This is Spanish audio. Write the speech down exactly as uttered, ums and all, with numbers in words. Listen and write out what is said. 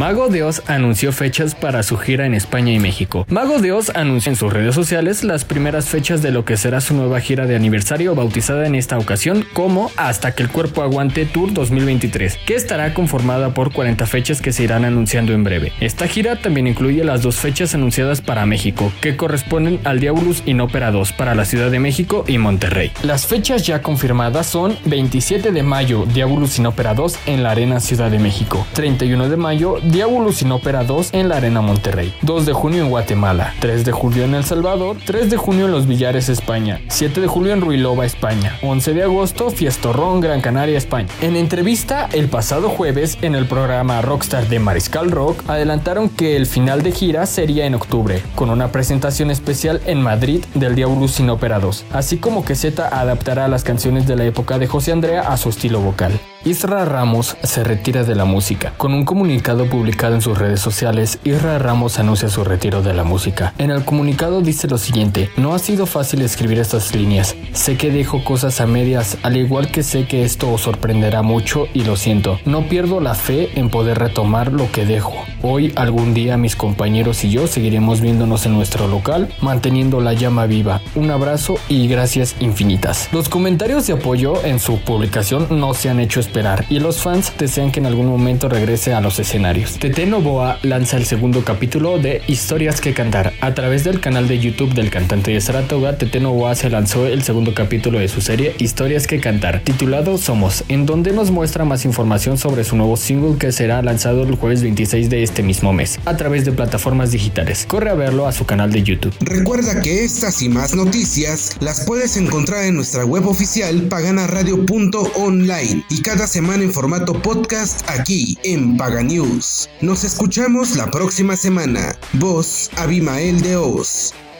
Mago de Oz anunció fechas para su gira en España y México. Mago de Oz anunció en sus redes sociales las primeras fechas de lo que será su nueva gira de aniversario, bautizada en esta ocasión como Hasta que el cuerpo aguante Tour dos mil veintitrés, que estará conformada por cuarenta fechas que se irán anunciando en breve. Esta gira también incluye las dos fechas anunciadas para México, que corresponden al Diabolus in Opera dos para la Ciudad de México y Monterrey. Las fechas ya confirmadas son veintisiete de mayo, Diabolus in Opera dos en la Arena Ciudad de México, treinta y uno de mayo, Diabolus in Opera dos en la Arena Monterrey, dos de junio en Guatemala, tres de julio en El Salvador, tres de junio en Los Villares, España, siete de julio en Ruilova, España, once de agosto, Fiestorrón, Gran Canaria, España. En entrevista el pasado jueves en el programa Rockstar de Mariscal Rock, adelantaron que el final de gira sería en octubre, con una presentación especial en Madrid del Diabolus in Opera dos, así como que Z adaptará las canciones de la época de José Andrea a su estilo vocal. Isra Ramos se retira de la música. Con un comunicado publicado en sus redes sociales, Isra Ramos anuncia su retiro de la música. En el comunicado dice lo siguiente: no ha sido fácil escribir estas líneas. Sé que dejo cosas a medias, al igual que sé que esto os sorprenderá mucho y lo siento. No pierdo la fe en poder retomar lo que dejo. Hoy, algún día, mis compañeros y yo seguiremos viéndonos en nuestro local, manteniendo la llama viva. Un abrazo y gracias infinitas. Los comentarios de apoyo en su publicación no se han hecho esperar y los fans desean que en algún momento regrese a los escenarios. Tete Novoa lanza el segundo capítulo de Historias que Cantar. A través del canal de YouTube del cantante de Saratoga, Tete Novoa se lanzó el segundo capítulo de su serie Historias que Cantar, titulado Somos, en donde nos muestra más información sobre su nuevo single que será lanzado el jueves veintiséis de este mismo mes, a través de plataformas digitales. Corre a verlo a su canal de YouTube. Recuerda que estas y más noticias las puedes encontrar en nuestra web oficial pagana radio punto online y cada semana en formato podcast aquí en Paga News. Nos escuchamos la próxima semana. Voz Abimael de Oz.